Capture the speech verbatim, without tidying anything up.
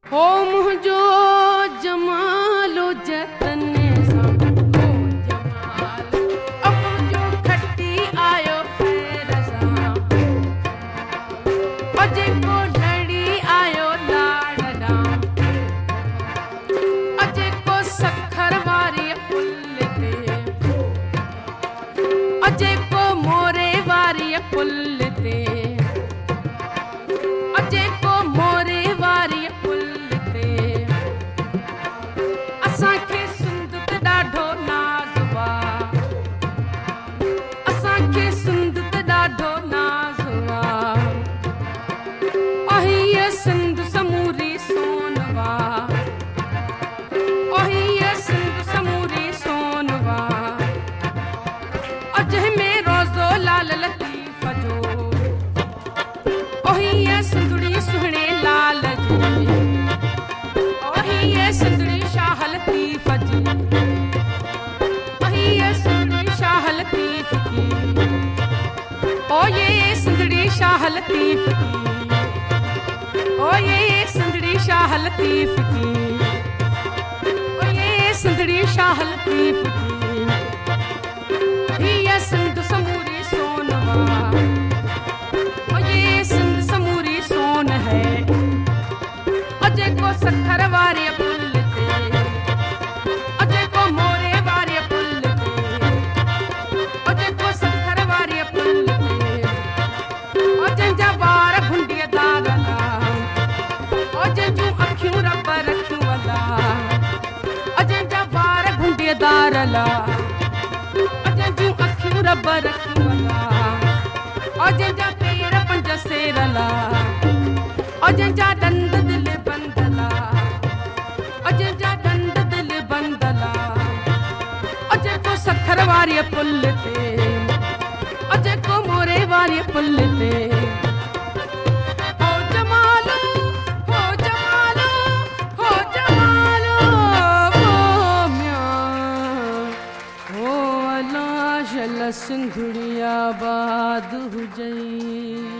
हो मुझो जमालो जतने सां हो जमालो अब जो खट्टी आयो खैर सां अजे को डड़ी आयो लाड़ डाम अजे को सखर वारी पुल ते अजे को मोरे वारी पुल ते अजे को मोरे वारी सिंध समूरी सोनवा ओही ये सिंध समूरी सोनवा अजह में रोज़ो लाल लतीफ़ जो ओही ये सिंधड़ी सुहणे लाल जी ओही ये सिंधड़ी शाह लतीफ़ जी ओही ये सिंधड़ी शाह लतीफ़ की ओ ये सिंधड़ी शाह लतीफ़ की ओ ये सिंधड़ी शाह लतीफ़ की ओ ये सिंधड़ी शाह लतीफ़ की ये सिंध समूरी सोनवा ओ ये सिंध समूरी सोन है अजे को सखर वारे पुल ते अजे को मोरे वारे पुल ते अजे को सखर वारे पुल ते अजे जा वार घुंडिया दागला अजे जूं अखियूं रब रखियूं अला अजे जा वार घुंडेदार अला अजे जूं अखियूं रब रखियूं अला अजे जा पेर पंज सेर अला अजे जा दंद दिल बंदला अजे जा दंद दिल बंदला अजे को सखर वारी पुल ते अजे को मोरे वारी पुल ते सिंधुड़िया बाद हुजई।